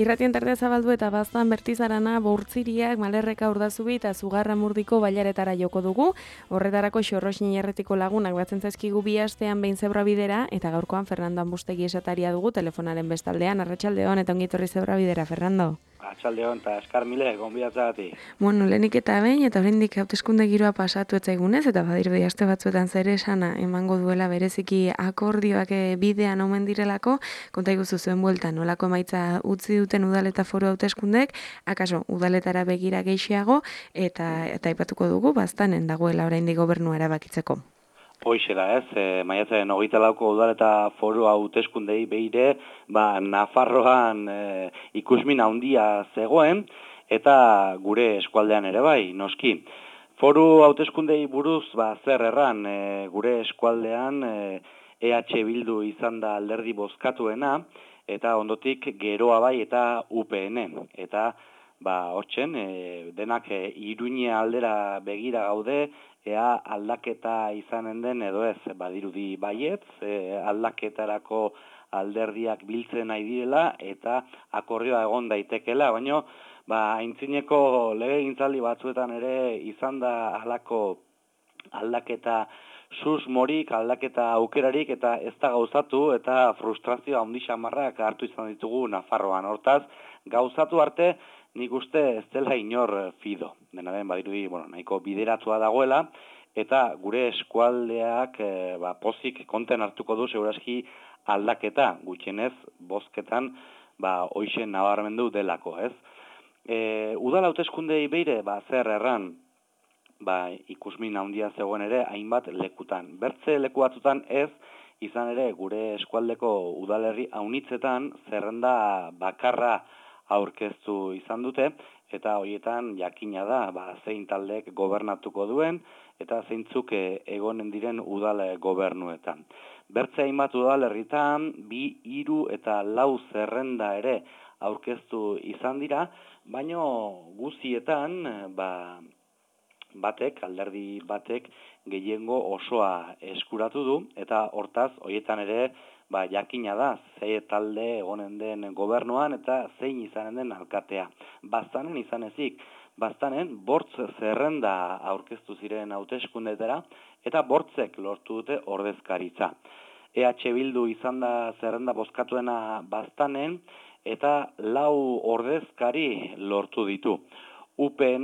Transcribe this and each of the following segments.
Irratien tartea zabaldu eta baztan Bertizarana, Bourtziriak, Malerreka, Urdazubi eta Zugarramurdiko bailaretara joko dugu. Horretarako Xorrox Niñerretiko lagunak batzen zaizkigu bi astean behin Zebrabidera eta gaurkoan Fernando Ambustegi esataria dugu telefonaren bestaldean. Arratsaldeon eta ongi etorri Zebrabidera, Fernando. Arratsaldeon eta eskar mile gonbidatzagatik. Bueno, lehenik eta behin eta oraindik hauteskunde giroa pasatu etzaigunez eta badirudi aste batzuetan zer esana emango duela bereziki akordioak bidean omen direlako, konta iguzu zuen bueltan nolako emaitza utzi duten udal eta foru hauteskundek, akaso udaletara begira gehiago eta aipatuko dugu baztanen dagoela oraindik gobernua erabakitzeko. Hoixe da, maiatzaren 24ko udal eta foru hauteskundei beire, Nafarroan ikusmin handia zegoen eta gure eskualdean ere bai, noski. Foru hauteskundei buruz zer erran, gure eskualdean EH Bildu izan da alderdi bozkatuena eta ondotik Geroa bai eta UPN. Eta hortzen denak Iruñe aldera begira gaude, ea aldaketa izanen den edo ez, badirudi baietz, aldaketarako alderdiak biltzen nahi direla eta akordioa egon daitekela, baina aintzineko legegintzaldi batzuetan ere izan da halako aldaketa susmorik, aldaketa aukerarik eta ez da gauzatu eta frustrazio handi xamarrak hartu izan ditugu Nafarroan. Hortaz, gauzatu arte nik uste ez dela inor fido. Dena den badirudi, nahiko bideratua dagoela eta gure eskualdeak pozik konten hartuko du segurazki aldaketa, gutxienez bozketan hoixen nabarmendu delako, ez? Udal hauteskundei beire, zer erran, ikusmin handia zegoen ere hainbat lekutan. Bertze leku batzutan ez, izan ere gure eskualdeko udalerri haunitzetan zerrenda bakarra aurkeztu izan dute, eta horietan jakina da, zein taldek gobernatuko duen, eta zeintzuk egonen diren udal gobernuetan. Bertze hainbat udalerritan, 2, 3 eta 4 zerrenda ere aurkeztu izan dira, baino guztietan, alderdi batek gehiengo osoa eskuratu du, eta hortaz, horietan ere, jakina da, zein talde egonen den gobernuan eta zein izanen den alkatea. Baztanen izan ezik, baztanen bortz zerrenda aurkeztu ziren hauteskundetara eta bortzek lortu dute ordezkaritza. EH Bildu izan da zerrenda bozkatuena baztanen eta 4 ordezkari lortu ditu. UPN,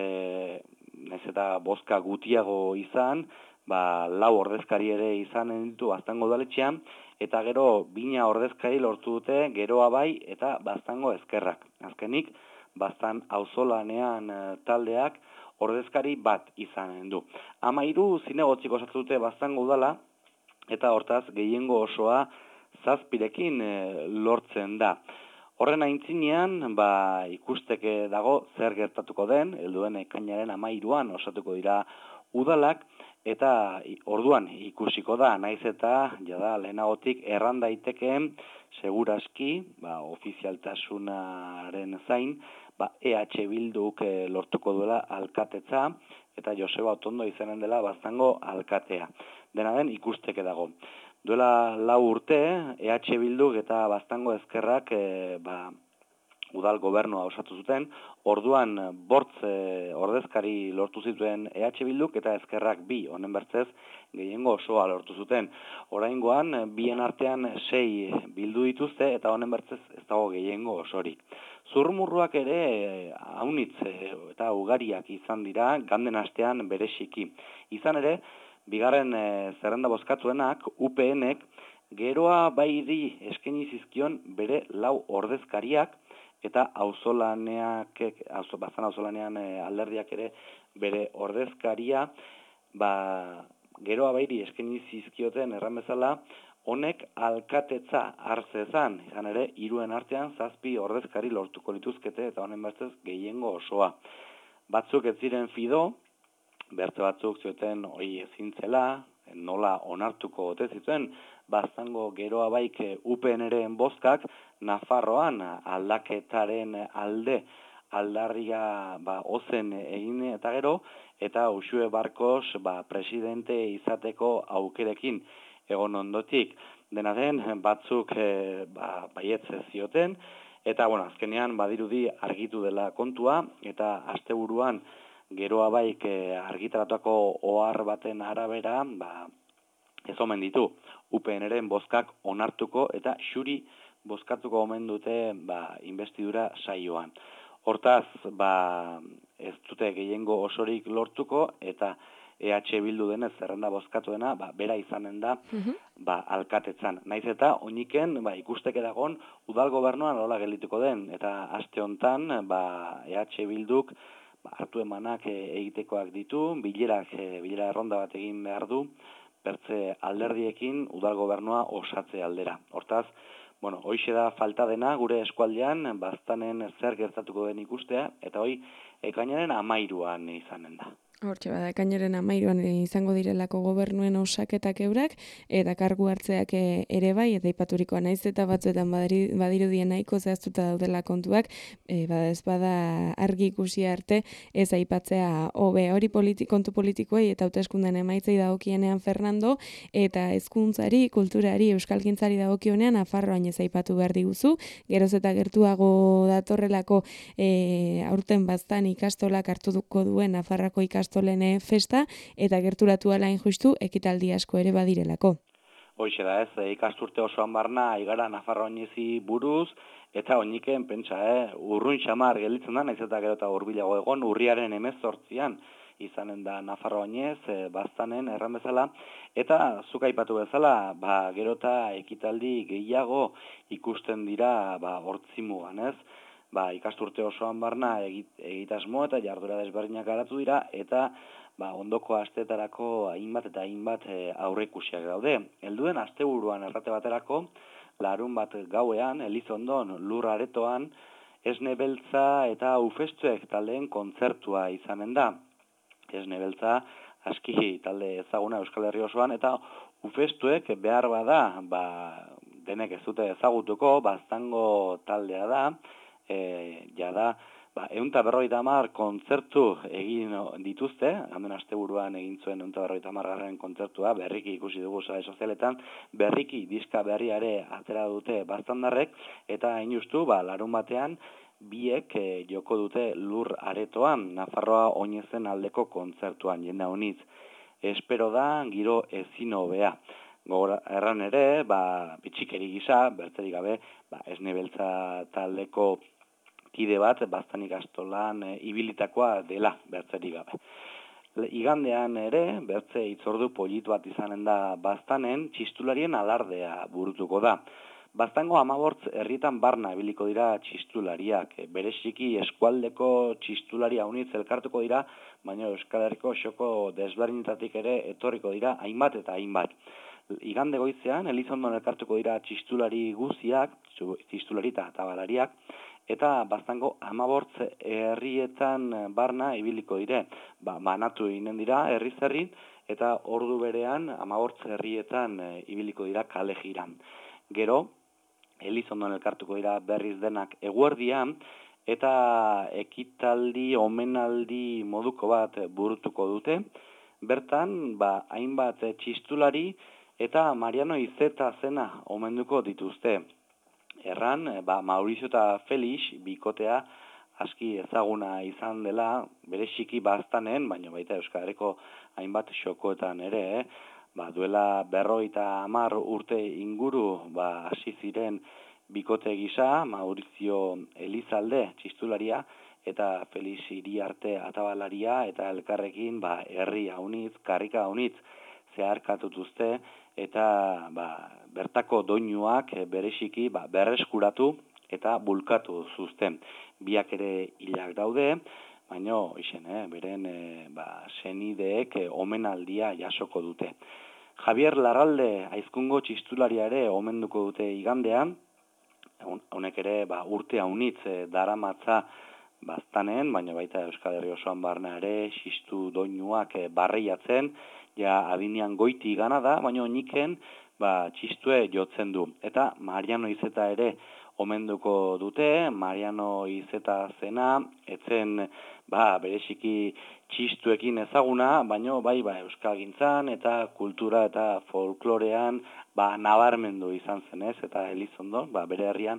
naiz eta bozka gutiago izan, 4 ordezkari ere izanen ditu Baztango udaletxean, eta gero 2 ordezkari lortu dute Geroa bai eta Baztango ezkerrak. Azkenik, Baztan auzolanean taldeak ordezkari bat izanen du. 13 zinegotzik osatu dute Baztango udala, eta hortaz gehiengo osoa 7rekin lortzen da. Horren aintzinean, ikusteke dago zer gertatuko den, helduen ekainaren 13an osatuko dira udalak, eta orduan ikusiko da, naiz eta jada lehenagotik erran daitekeen segurazki, ofizialtasunaren zain, EH Bilduk lortuko duela alkatetza, eta Joseba Otondo izanen dela Baztango alkatea. Dena den ikusteke dago. Duela 4 urte, EH Bilduk eta Baztango ezkerrak udal gobernua osatu zuten, orduan bortz ordezkari lortu zituen EH Bilduk eta ezkerrak 2, honen bertzez gehiengo osoa lortu zuten. Oraingoan, bien artean 6 bildu dituzte eta honen bertzez ez dago gehiengo osorik. Zurrumurruak ere haunitz eta ugariak izan dira, ganden astean bereziki. Izan ere, bigarren zerrenda bozkatuenak, UPNek, Geroa bairi eskaini zizkion bere 4 ordezkariak, eta Baztan auzolanean alderdiak ere bere ordezkaria, Geroa bairi eskaini zizkioten erran bezala, honek alkatetza hartzezan, izan ere, 3 artean 7 ordezkari lortuko lituzkete eta honen bertzez gehiengo osoa. Batzuk ez ziren fido, berte batzuk zioten hori ezintzela, nola onartuko ote zituen, Baztango Geroa baik UPN-ren bozkak Nafarroan aldaketaren alde aldarria ozen egin eta gero, eta Uxue Barkos presidente izateko aukerekin egon ondotik. Dena den, batzuk baietz zioten, Eta, azkenean badirudi argitu dela kontua, eta asteburuan geroa baik argitaratuako ohar baten arabera, ez omen ditu UPN-ren bozkak onartuko eta xuri bozkatuko omen dute investidura saioan. Hortaz, ez dute gehiengo osorik lortuko eta EH Bildu denez zerrenda bozkatuena, bera izanen da alkatetzan. Naiz eta oiniken ikusteke dagon udal gobernuan nola geldituko den eta aste hontan EH Bilduk hartu emanak egitekoak ditu, bilera erronda bat egin behar du, bertze alderdiekin udal gobernua osatze aldera. Hortaz, hoixe da falta dena gure eskualdean, baztanen zer gertatuko den ikustea, eta hoi ekainaren 13an izanen da. Hortxe bada, ekainaren 13an izango direlako gobernuen osaketak eurak, eta kargu hartzeak ere bai, eta ipaturikoa naiz eta batzuetan badirudien nahiko zehaztuta daudela kontuak, ez bada argi ikusi arte ez aipatzea hobe hori kontu politikoei eta hauteskundean emaitzei dagokienean Fernando, eta hezkuntzari, kulturari, euskalgintzari dagokionean Nafarroan ez aipatu behar diguzu, geroz eta gertuago datorrelako aurten baztan ikastolak hartuko duen Nafarrako ikastolene festa, eta gerturatu alain justu ekitaldi asko ere badirelako. Hoixe da ez, ikasturte osoan barna igara Nafarroa oinezi buruz, eta oiniken pentsa, urruin xamar gelditzen da, naiz eta gero eta hurbilago egon, urriaren 18an izanen da Nafarroa oinez, baztanen erran bezala, eta zuk aipatu bezala, gero eta ekitaldi gehiago ikusten dira hortzimugan, ez? Ikasturte osoan barna egitasmo eta jardura desberdinak garatu dira, eta ondoko asteetarako hainbat aurreikusiak daude. Helduen asteburuan errate baterako, larun bat gauean, Elizondon, lur aretoan, Esne Beltza eta Ufestuek taldeen kontzertua izanen da. Esne Beltza aski talde ezaguna Euskal Herri osoan, eta Ufestuek behar bada, denek ez dute ezagutuko, baztango taldea da, jada, 150 kontzertu egin dituzte, hemen asteburuan egin zuen 150 kontzertua, berriki ikusi dugu sare sozialetan, berriki diska berriare atera dute baztandarrek, eta hain justu, larun batean, biek joko dute lur aretoan, Nafarroa oinezen aldeko kontzertuan, jende honitz. Espero da, giro ezin hobea. Erran ere, bitxikeri gisa, bertzerik gabe, Esne Beltza taldeko kide bat, baztan ikastolan ibilitakoa dela, bertzerik gabe. Igandean ere, bertze hitzordu politu bat izanen da baztanen, txistularien alardea burutuko da. Baztango 15 herrietan barna ibiliko dira txistulariak, bereziki eskualdeko txistularia unitz elkartuko dira, baina Euskal Herriko xoko desberdinetatik ere etorriko dira hainbat eta hainbat. Igande goizean, Elizondon elkartuko dira txistulari guziak, txistulari eta tabalariak, eta baztango 15 herrietan barna ibiliko dire. Banatu eginen dira herriz herri, eta ordu berean 15 herrietan ibiliko dira kale jiran. Gero, Elizondon elkartuko dira berriz denak eguerdian, eta ekitaldi, omenaldi moduko bat burutuko dute. Bertan, hainbat txistulari eta Mariano Izeta zena omenduko dituzte. Erran, Maurizio eta Felix bikotea aski ezaguna izan dela, bereziki baztanen, baina baita Euskal Herriko hainbat xokoetan ere, duela 50 urte inguru hasi ziren bikote gisa, Maurizio Elizalde txistularia, eta Felix Iriarte atabalaria, eta elkarrekin herri haunitz, karrika haunitz zeharkatutuzte, eta bertako doinuak bereziki berreskuratu eta bulkatu zuzten. Biak ere hilak daude, baina beren senideek omenaldia jasoko dute. Javier Larralde aizkungo txistularia ere omenduko dute igandean, honek ere urte haunitz daramatza baztanen, baina baita Euskal Herri osoan barna ere, xistu doinuak barreiatzen, ja adinean goiti gana da, baina oniken txistue jotzen du. Eta Mariano Izeta ere omenduko dute, Mariano Izeta zena, etzen bereziki txistuekin ezaguna, baina euskalgintzan eta kultura eta folklorean nabarmendu izan zenez, eta Elizondon, bere herrian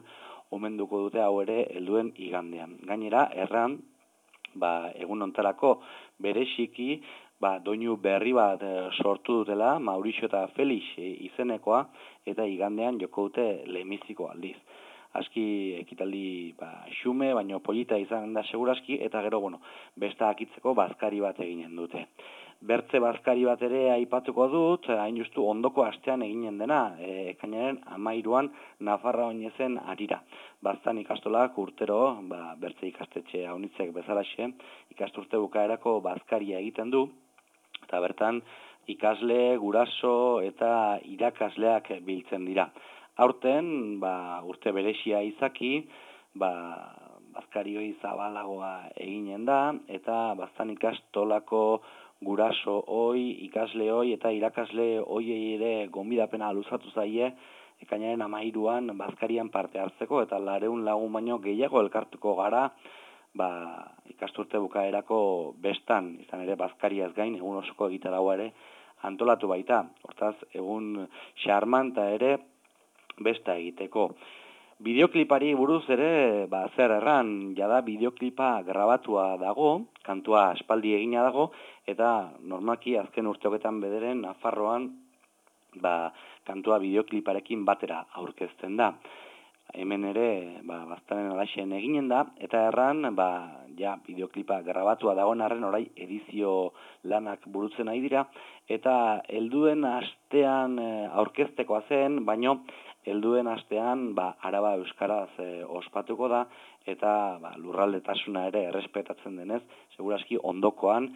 omenduko dute hau ere helduen igandean. Gainera, erran, egun hontarako bereziki, doinu berri bat sortu dutela, Mauricio eta Felix izenekoa, eta igandean joko dute lehenbiziko aldiz. Aski ekitaldi xume, baino polita izan da seguraski, eta gero, besta akitzeko bazkari bat eginen dute. Bertze bazkari bat ere aipatuko dut, hain justu ondoko astean eginen dena, ekainaren 13an Nafarroa Oinezen harira. Baztan ikastolak urtero, bertze ikastetxe haunitzek bezalaxe, ikasturte bukaerako bazkaria egiten du, eta bertan ikasle, guraso eta irakasleak biltzen dira. Aurten, urte berezia izaki, bazkarioi zabalagoa eginen da, eta baztan ikastolako guraso hoi, ikasle hoi eta irakasle hoiei ere gonbidapena luzatu zaie, ekainaren 13an bazkarian parte hartzeko, eta 400 lagun baino gehiago elkartuko gara, ikasturte bukaerako bestan, izan ere bazkariaz gain, egun osoko egitaragua ere antolatu baita. Hortaz, egun xarmanta ere besta egiteko. Bideoklipari buruz ere, zer erran, jada bideoklipa grabatua dago, kantua aspaldi egina dago, eta normalki azken urteoketan bederen Nafarroan kantua bideokliparekin batera aurkezten da. Hemen ere, baztanen alaxen eginen da, eta erran, bideoklipa grabatua dagoen arren orai edizio lanak burutzen nahi dira, eta helduen astean aurkeztekoa zen, baino helduen astean Araba euskaraz ospatuko da, eta lurraldetasuna ere errespetatzen denez, seguraski ondokoan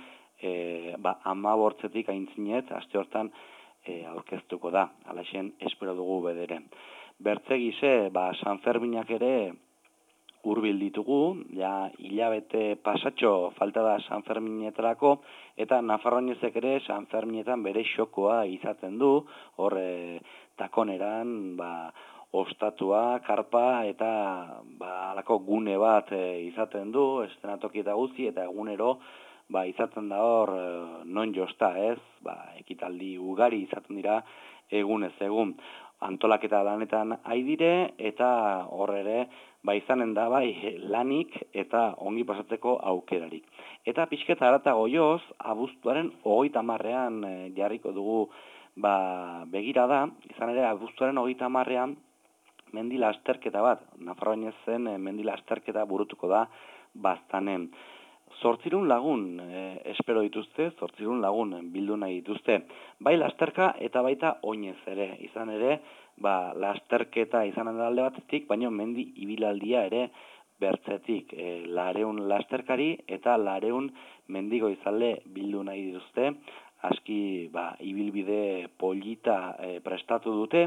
15 aintzinet aste hortan aurkeztuko da, alaxen espero dugu bederen. Bertzegize, San Ferminak ere hurbil ditugu, hilabete pasatxo falta da San Ferminetarako, eta Nafarroinezek ere San Ferminetan bere xokoa izaten du, hor takoneran, ostatua, karpa, eta alako gune bat izaten du, estenatoki eta guzti, eta egunero izaten da hor non josta ez, ekitaldi ugari izaten dira egunez egun. Antolaketa lanetan aidire, eta hor ere, izanen da lanik eta ongi pasatzeko aukerarik. Eta pixketa haratago joz, abuztuaren 30ean jarriko dugu begirada, izan ere abuztuaren 30ean mendi lasterketa bat, Nafarroinezen mendi lasterketa burutuko da baztanen. 800 lagun espero dituzte, 800 lagun bildu nahi dituzte. Bai lasterka eta baita oinez ere. Izan ere, lasterketa izanen da alde batetik, baina mendi ibilaldia ere bertzetik. 400 lasterkari eta 400 mendigo izalde bildu nahi dituzte. Aski ibilbide polita prestatu dute,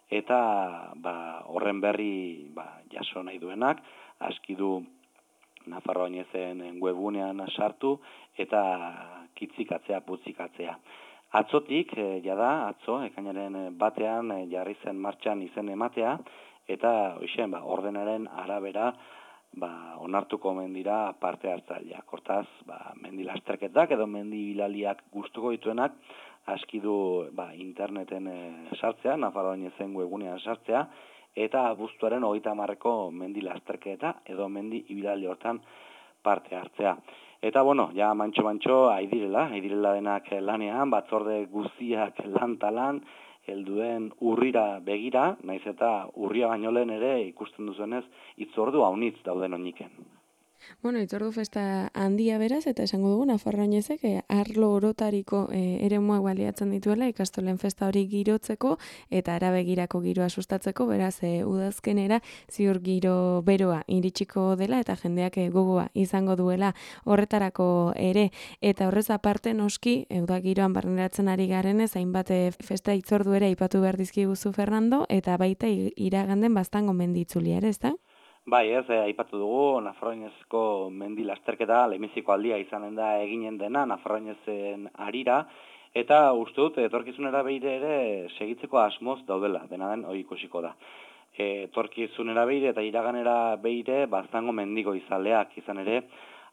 eta horren berri jaso nahi duenak, aski du Nafarroa Oinezen webgunean sartu eta kitzikatzea, putzikatzea. Atzotik, atzo, ekainaren batean jarri zen martxan izen ematea, eta ordenaren arabera onartuko omen dira parte hartzaileak. Hortaz, mendi lasterketak edo mendi bilaliak gustuko dituenak, aski du interneten sartzea, Nafarroa Oinezen webgunean sartzea, eta abuztuaren 30ko mendi lasterketa edo mendi ibilaldi hortan parte hartzea. Eta mantxo aidirela denak lanean, batzorde guztiak lan, helduen urrira begira, naiz eta urria baino lehen ere ikusten duzuenez, itzordu haunitz dauden oiniken. Itzordu festa handia beraz, eta esango dugu Nafarroa Oinezek arlo orotariko eremuak baliatzen dituela ikastolen festa hori girotzeko eta arabegirako giroa sustatzeko, beraz udazkenera ziur giro beroa iritsiko dela eta jendeak gogoa izango duela horretarako ere, eta horrez aparte noski uda giroan barneratzen ari garenez hainbat festa itzordu ere aipatu behar dizkiguzu Fernando, eta baita iraganden baztango menditzulia ere, ezta? Bai, aipatu dugu, Nafarroinezko mendi lasterketa lehenbiziko aldia izanen da eginen dena, Nafarroinezen harira, eta uste dut, etorkizunera behire ere segitzeko asmoz daudela, dena den hori ikusiko da. Etorkizunera behire eta iraganera behire baztango mendigo izaleak, izan ere,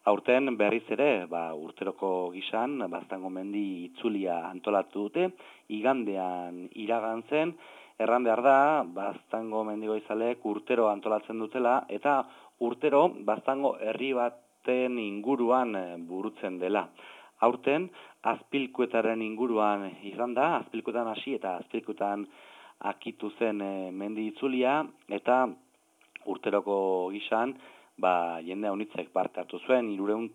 Aurten berriz ere, urteroko gisan, Baztango mendi itzulia antolatu dute, igandean iragan zen, erran behar da, Baztango mendigoizaleek urtero antolatzen dutela, eta urtero Baztango herri baten inguruan burutzen dela. Aurten, Azpilkuetaren inguruan izan da, Azpilkuetan hasi eta Azpilkuetan akitu zen mendi itzulia, eta urteroko gisan, jende haunitzek parte hartu zuen,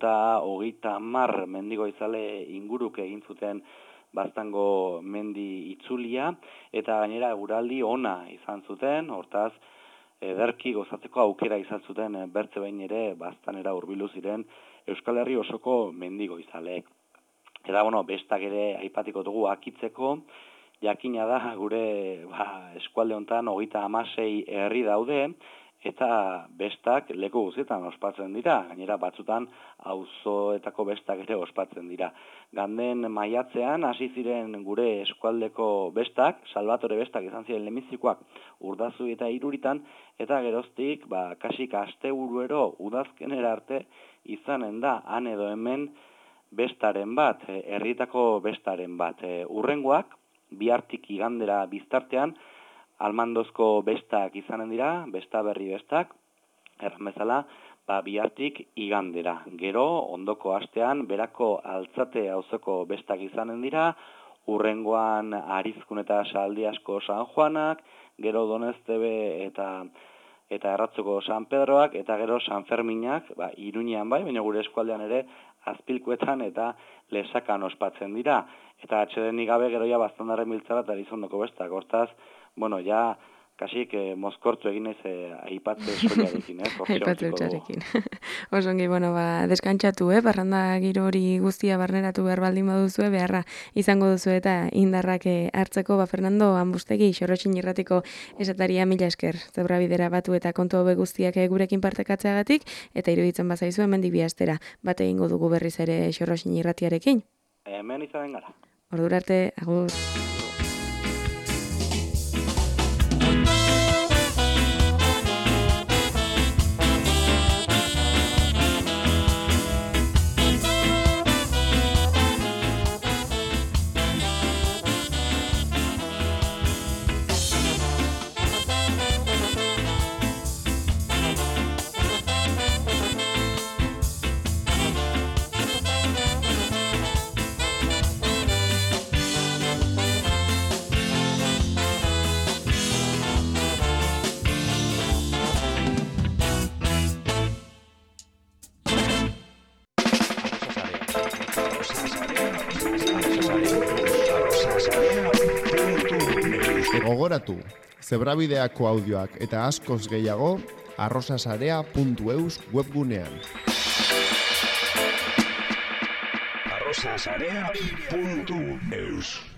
330 mendigoizale inguruk egin zuten Baztango mendi itzulia, eta gainera eguraldi ona izan zuten, hortaz, ederki gozatzeko aukera izan zuten bertze behin ere Baztanera hurbildu ziren Euskal Herri osoko mendigoizaleek. Eta, bestak ere aipatiko dugu akitzeko, jakina da gure eskualde honetan 36 herri daude, eta bestak leku guztietan ospatzen dira, gainera batzutan auzoetako bestak ere ospatzen dira. Ganden maiatzean hasi ziren gure eskualdeko bestak, Salvatore bestak izan ziren lehenbizikoak Urdazu eta Iruritan, eta geroztik kasik asteburuero udazkenera arte izanen da han edo hemen bestaren bat, herrietako bestaren bat. Hurrengoak, bihartik igandera biztartean, Almandozko bestak izanen dira, besta berri bestak, erran bezala, bihartik igandera. Gero, ondoko astean, berako altzate auzoko bestak izanen dira, hurrengoan Arizkun eta Saldiasko San Juanak, gero Doneztebe eta Erratzuko San Pedroak, eta gero San Ferminak, Iruñean baina gure eskualdean ere, Azpilkuetan eta Lesakan ospatzen dira. Eta atxedenik gabe gero Baztandarren biltzara eta Elizondoko bestak, hortaz, kasik mozkortu egin ez aipatze soilarekin, aipatze utxarekin. Osongi, deskantzatu, parranda giro hori guztia barneratu behar baldin baduzue, beharra izango duzu eta indarrak hartzeko, Fernando Ambustegi, Xorrotxin Irratiko esataria, mila esker, Zebrabidera batu eta kontu hobe guztiak gurekin partekatzeagatik, eta iruditzen bazaizu hemen dibiastera, bat egingo dugu berriz ere Xorrotxin Irratiarekin. Hemen izanen gara. Ordurarte, agur. Gogoratu, Zebrabideako audioak eta askoz gehiago arrosasarea.eus webgunean. arrosasarea.eus